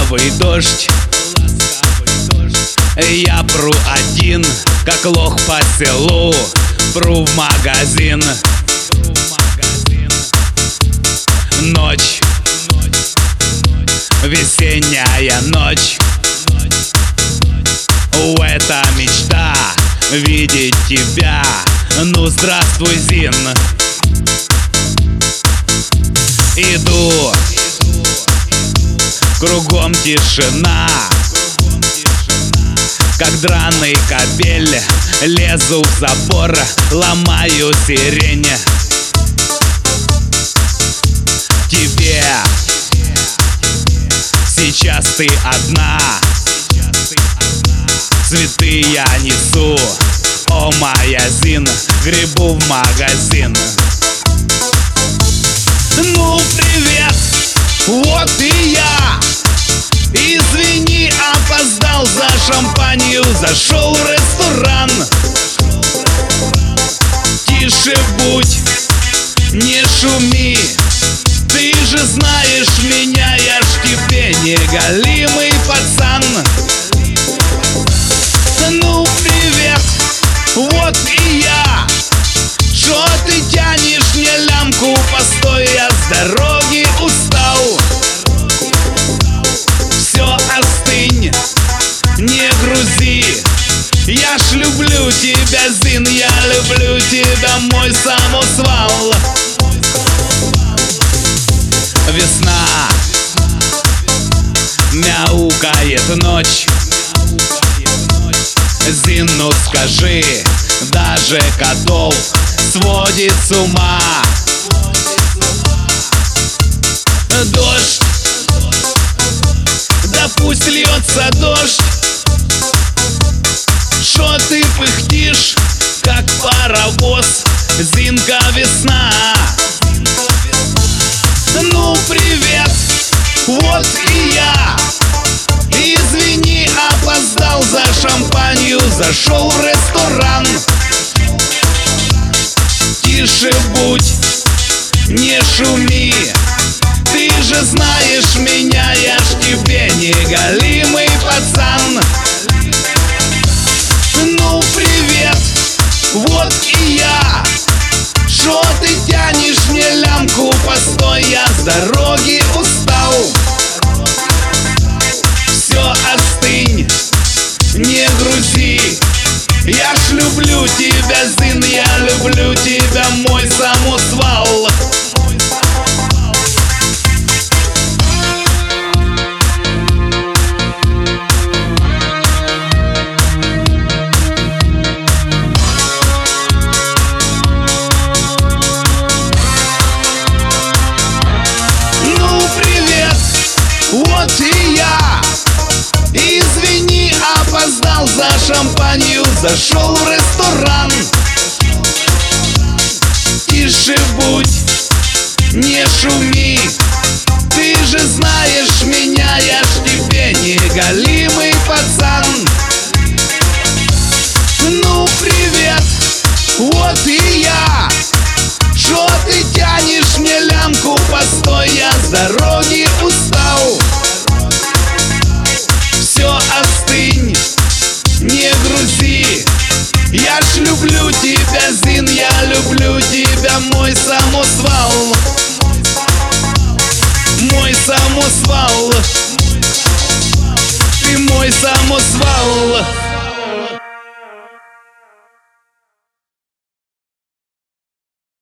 ласковый дождь. Я пру один, как лох по селу, пру в магазин. Ночь, весенняя ночь. Это мечта видеть тебя. Ну здравствуй, Зин. Иду, кругом тишина, как драный кабель. Лезу в забор, ломаю сирень. Тебе сейчас ты одна. Цветы я несу, о моя Зин, гребу в магазин. Ну привет, вот и я. Извини, опоздал за шампанью, зашел в ресторан. Тише будь, не шуми, ты же знаешь меня, я ж тебе не голимый пацан. Ну привет, вот и я. Шо ты тянешь мне лямку, постой, я с дороги устал. Все, остынь, не грузи. Я ж люблю тебя, Зин, я люблю тебя, мой самосвал. Весна, мяукает ночь. Зин, ну скажи, даже котов сводит с ума. Дождь, да пусть льется дождь. Шо ты пыхтишь, как паровоз, Зинка, весна. Ну привет, вот и я. Извини, опоздал за шампанью, зашел в ресторан. Тише будь, не шуми, ты же знаешь меня, я ж тебе не голимый пацан. Ну привет, вот и я. Шо ты тянешь мне лямку, постой, я с дороги устал. Все, остынь, не грузи. Я ж люблю тебя, Зин, я люблю тебя, мой самосвал. Ну привет, вот и я. Извини, опоздал за шампанью, зашел в ресторан. Тише будь, не шуми, ты же знаешь меня, я ж тебе не голимый пацан. Ну привет, вот и я. Шо ты тянешь мне лямку, постой, я с дороги устал. Все, остынь, не грузи. Я ж люблю тебя, Зин, я люблю тебя, мой самосвал. Мой самосвал, ты мой самосвал.